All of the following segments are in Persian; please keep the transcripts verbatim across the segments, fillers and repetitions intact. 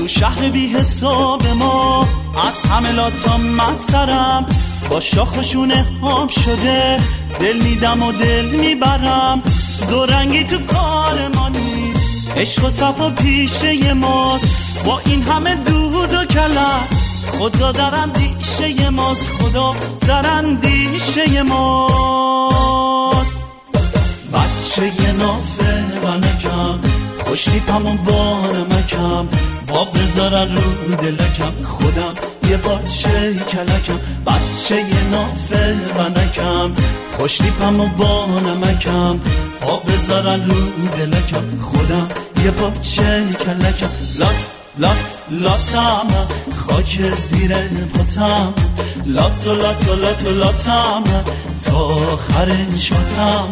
تو شهر بی حساب ما از همه لاتا من سرم با شاخشونه هم شده، دل میدم و دل میبرم، دو رنگی تو کار ما نیست، عشق و صفا پیشه ماست، با این همه دود و کلم خدا در اندیشه ماست، خدا در اندیشه ماست. بچه نافه و نکم خوشتیپم و بانمکم، با بذارن رو دلکم خودم یه بچه کلکم، بچه نافه و نکم خوشتیپم و بانمکم، با بذارن رو دلکم خودم یه بچه کلکم. لات لات لاتم خاک زیر پاتم، لات و لات و لات و لاتم تا آخر شاتم.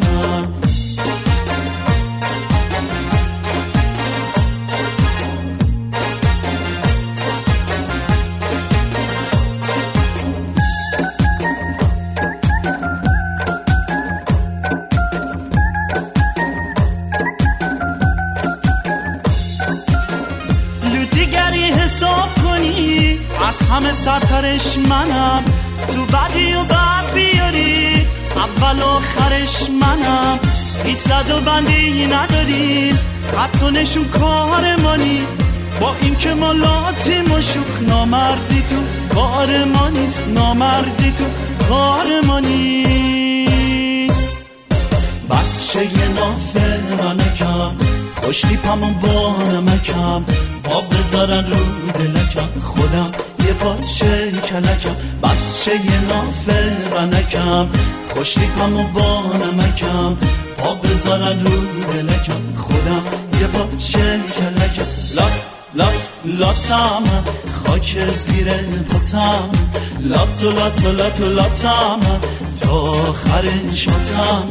دیگری حساب کنی از همه سرترش منم، تو بدی و بد بیاری اول آخرش منم، هیچ زد و بندی نداریم خط و نشون کار ما نیست، با این که ما لاتیم و شوخ نامردی تو کار ما نیست، نامردی تو کار ما نیست. بچه نافه منکم خوشتیپم و بانمکم، با بذارن رو دلکم خودم یه بچه کلکم، بچه نافه ونکم خوشتیپم و بانمکم، با بذارن رو دلکم خودم یه بچه کلکم. لات لات لاتم خاک زیر پاتم، لات و لات و لات و لاتم تا آخر شاتم.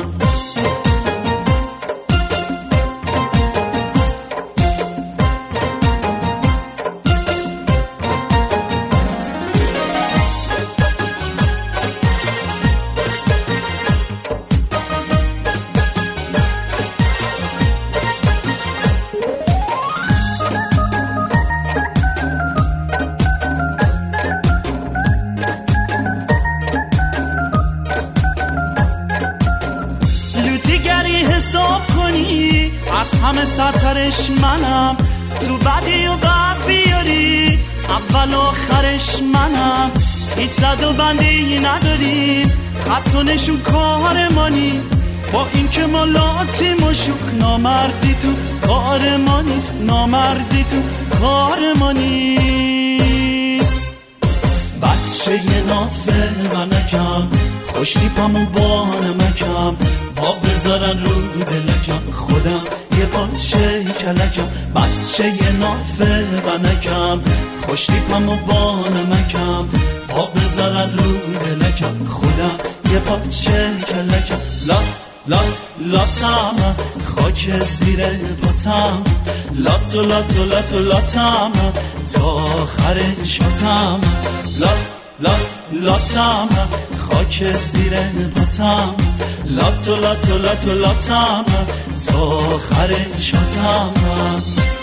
دیگری حساب کنی از همه سرترش منم، تو بدی و بد بیاری اول آخرش منم، هیچ زد و بندی نداریم خط و نشون کار ما نیست، با این که ما لاتیم و شوخ نامردی تو کار ما نیست، نامردی تو کار ما نیست. بچه نافه ونکم خوشتیپم و بانمکم، با بذارن رو دلکم خودم یه بچه کلکم، بچه نافه ونکم خوشتیپم و بانمکم، با بذارن رو دلکم خودم یه بچه کلکم. لات لات لاتم خاک زیر پاتم، لات و لات و لات و لاتم تا آخر شاتم. لات لات لاتم خاک زیر پاتم، لات و لات و لات و لاتم تا آخر شاتم.